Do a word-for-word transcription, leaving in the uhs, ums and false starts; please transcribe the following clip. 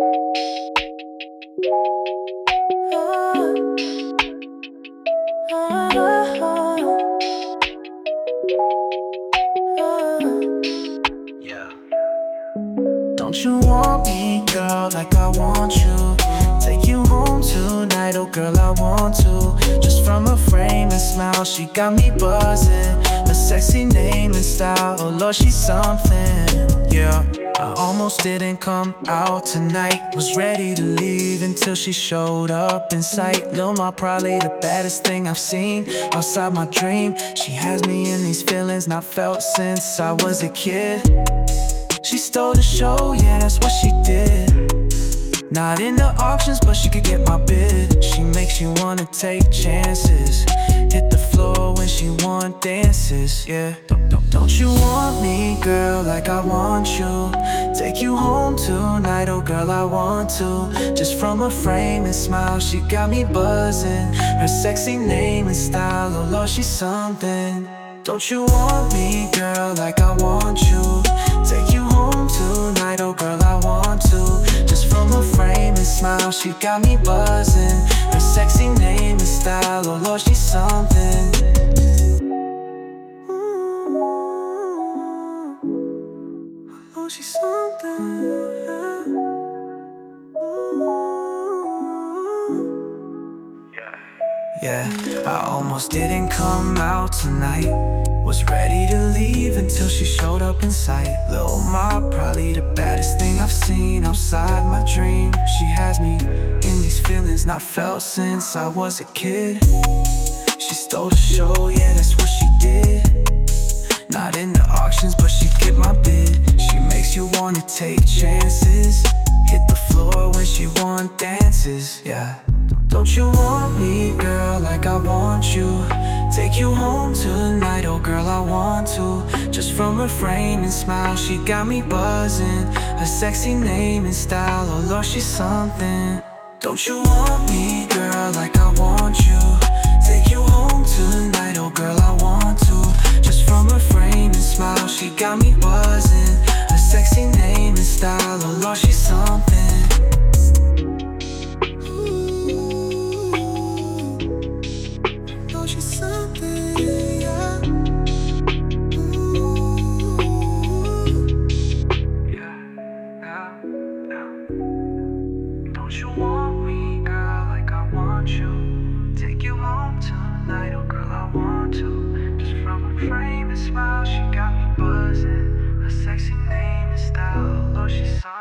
Yeah. Don't you want me, girl, like I want you? Take you home tonight, oh girl, I want to. Just from her frame and smile, she got me buzzing. Her sexy name and style, oh Lord, she's something. Yeah, I almost didn't come out tonight. Was ready to leave until she showed up in sight. Lil' Ma probably the baddest thing I've seen outside my dream. She has me in these feelings not felt since I was a kid. She stole the show, yeah, that's what she did. Not in the auctions, but she could get my bid. She makes you wanna take chances. Hit the floor when she want dances, yeah. Don't, don't, don't you want me, girl, like I want you? Take you home tonight, oh girl, I want to. Just from her frame and smile, she got me buzzing. Her sexy name and style, oh Lord, she's something. Don't you want me, girl, like I want you? Take you home tonight, oh girl, I want to. Just from her frame and smile, she got me buzzing. Her sexy name and style, oh Lord, she's something. Ooh, oh, she's something, yeah. Ooh. Yeah, I almost didn't come out tonight. Was ready to leave until she showed up in sight. Lil' Ma, probably the baddest thing I've seen outside my dream. She has me in these feelings not felt since I was a kid. She stole the show, yeah, that's what she did. Not in the auctions, but she get my bid. She makes you wanna take chances. Hit the floor when she want dances, yeah. Don't you want me, girl, like I want you? Take you home tonight, oh girl, I want to. Just from her frame and smile, she got me buzzing. Her sexy name and style, oh Lord, she's something. Don't you want me, girl, like I want you? Take you home tonight, oh girl, I want to. Just from her frame and smile, she got me buzzing. Her sexy name and style, oh Lord, she's something. She's something, yeah. Ooh. Yeah, yeah, yeah. Don't you want me, girl, like I want you? Take you home tonight, oh girl, I want to. Just from her frame and smile, she got me buzzing. Her sexy name and style, oh Lord, she's something.